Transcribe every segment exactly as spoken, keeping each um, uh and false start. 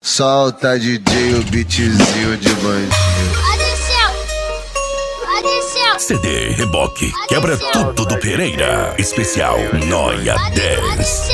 Solta D J o beatzinho de bandido. C D Reboque quebra tudo do Pereira. Especial Noia dez.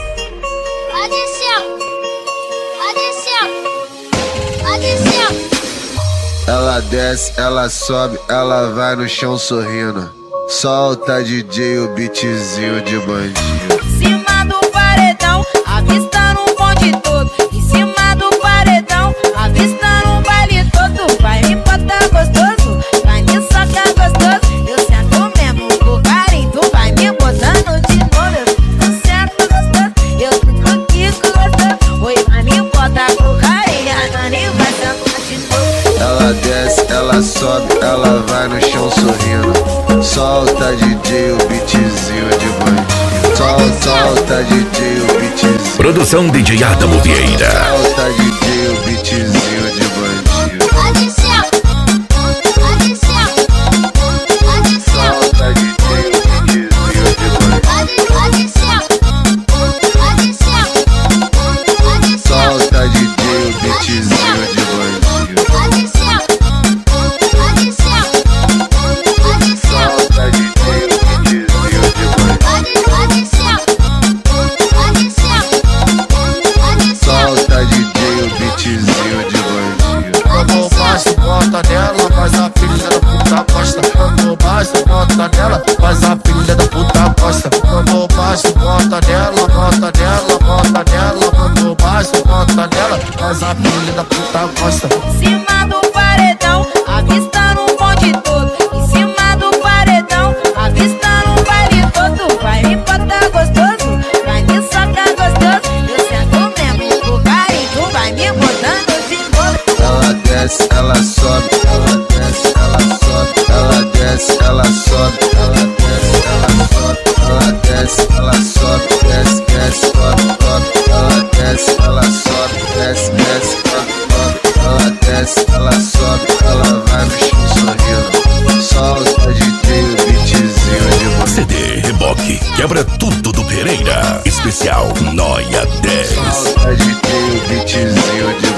Ela desce, ela sobe, ela vai no chão sorrindo. Solta D J o beatzinho de bandido. Em cima do paredão, avistando um bonde todo. Em cima do paredão, avistando um baile todo. Vai me botar gostoso, vai me socar gostoso. Eu sento mesmo com carinho, tu vai me botando de novo. Eu sento gostoso, eu fico aqui com gostoso. Oi, vai me botar com carinho, a Nani vai sentar de novo. Ela desce, ela sobe, ela vai no chão sorrindo. Solta D J o beatzinho de bandido. Solta, solta D J o beatzinho. Produção D J Adamo Vieira. Solta D J o beatzinho de bandido. Solta D J o beatzinho de bandido. Solta D J o beatzinho de bandido. Solta D J o beatzinho de bandido. Solta D J o beatzinho de bandido. Quando baixo, bota nela, faz a filha da puta gosta. Quando baixo, bota nela, faz a filha da puta gosta. Quando baixo, bota nela, bota nela, bota nela. Quando baixo, bota nela, faz a filha da puta gosta. Em cima do paredão, avistando um bonde todo. Em cima do paredão, avistando um baile todo. Vai me botar gostoso, vai me socar gostoso. Eu sento mesmo com carinho, tu vai me botando de novo. Ela desce, ela sobe, ela desce, ela sobe, ela desce, ela sobe, ela desce, ela sobe, ela desce, ela sobe, desce, desce, sobe, sobe, ela desce, ela sobe, desce, desce, sobe, sobe, ela desce, ela sobe, ela vai no chão sorrindo. Solta D J o beatzinho de bandido. C D Reboque quebra tudo do Pereira. Especial Noia dez. Solta D J o beatzinho de